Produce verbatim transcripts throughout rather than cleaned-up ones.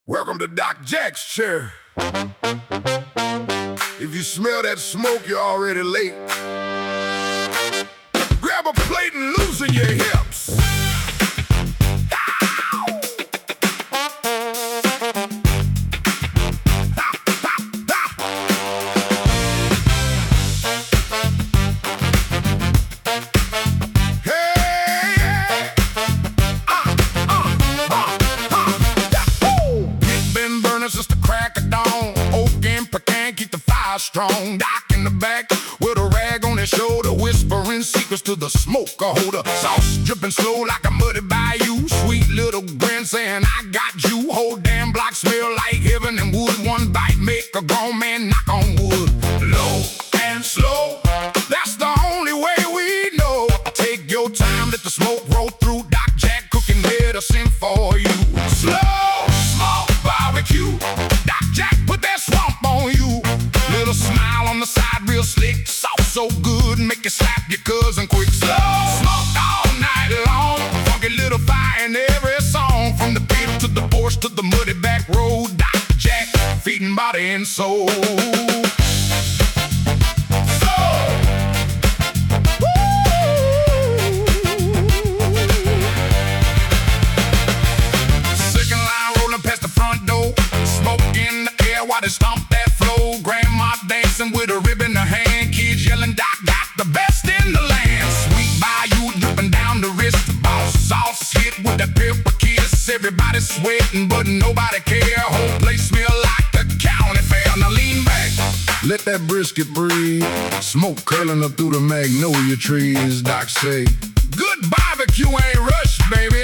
Welcome to Doc Jack's chair. If you smell that smoke, you're already late. Grab a plate and loosen your hips. Since the crack of dawn, oak and pecan keep the fire strong. Doc in the back with a rag on his shoulder, whispering secrets to the smoker holder. Sauce dripping slow like a muddy bayou. Sweet little grin saying I got you. Whole damn block smell like heaven and wood. One bite make a grown man knock on wood. Low and slow, that's the only way we know. Take your time, let the smoke roll through. Doc Jack cooking medicine for you. Slow smoke barbecue. Doc Jack put that swamp on you. Little smile on the side, real slick. Sauce so good, make you slap your cousin quick. Slow smoke all night long. Funky little fire in every song. From the pit to the porch to the muddy back road. Doc Jack feeding body and soul. While they stomp that flow, grandma dancing with a ribbon in her hand, kids yelling, Doc got the best in the land. Sweet bayou dripping down the wrist, boss sauce hit with that pepper kiss. Everybody sweating, but nobody care. Whole place smell like the county fair. Now lean back, let that brisket breathe. Smoke curling up through the magnolia trees. Doc say, good barbecue ain't rushed, baby.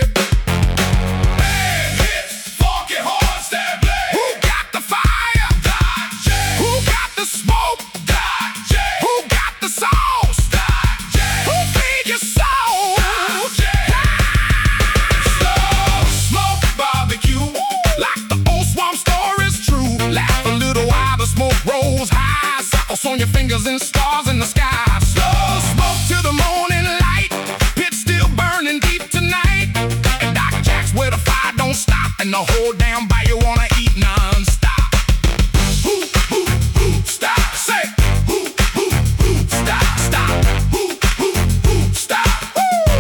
On your fingers and stars in the sky. Slow smoke to the morning light. Pit still burning deep tonight. And Doc Jack's where the fire don't stop. And the whole damn bayou wanna eat non-stop. Hoo, hoo, hoo, stop. Say, hoo, hoo, hoo, stop, stop. Hoo, hoo, hoo, stop.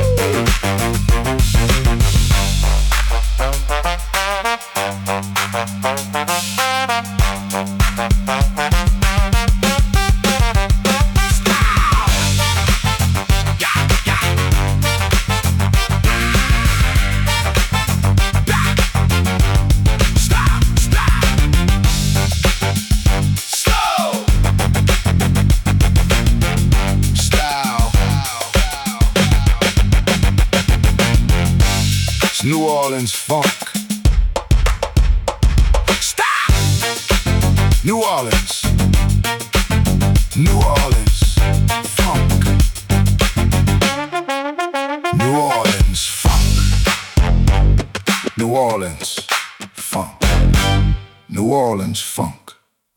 New Orleans funk. Stop! New Orleans. New Orleans.